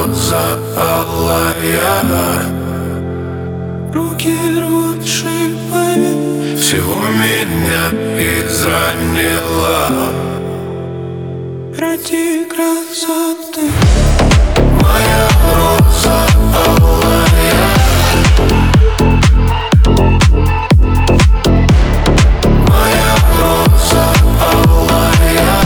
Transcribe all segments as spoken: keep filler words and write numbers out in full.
роза алая, руки рвут шипы, всего меня изранила ради красоты. Моя роза алая, моя роза алая.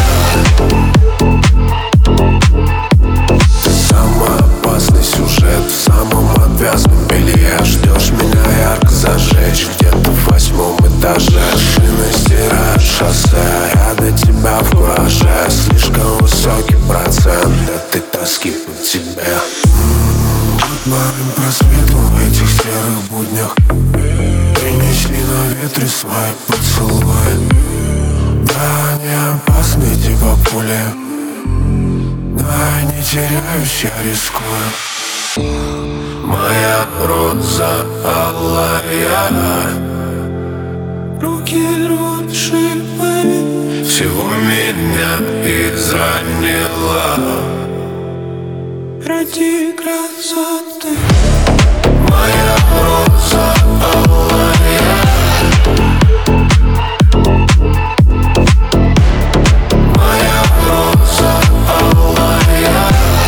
Самый опасный сюжет в самом отвязном белье. Ждешь меня ярко зажечь где-то в восьмом этаже. Шины стирают шоссе, я до тебя в кураже. Слишком высокий процент этой тоски по тебе. Под моим просветом в этих серых буднях принеси на ветре свои поцелуи. Да, они опасны, типа пули, да, не теряюсь, я рискую. Моя роза алая, руки рвут шипы, всего меня изранила ради красоты. Моя роза алая, моя роза алая.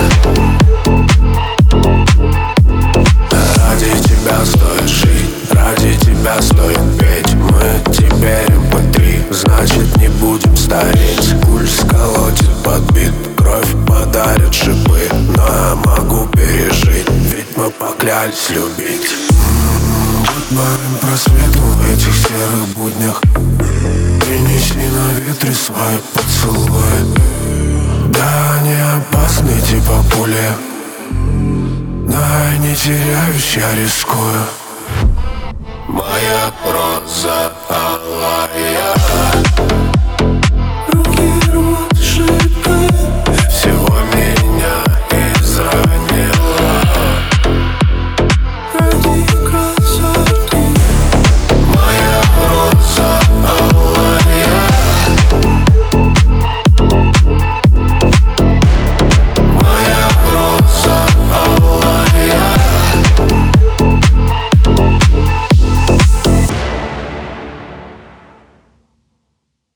Ради тебя стоит жить, ради тебя стоит петь. Мы теперь эм пэ три, значит не будем стареть. Пульс колотит подбит, кровь подарит шипы, но я могу пережить, ведь мы поклялись любить. Под моим просветом в этих серых буднях принеси на ветре свои поцелуи. Да, они опасны, типа пули, да, я не теряюсь, я рискую. Моя роза алая,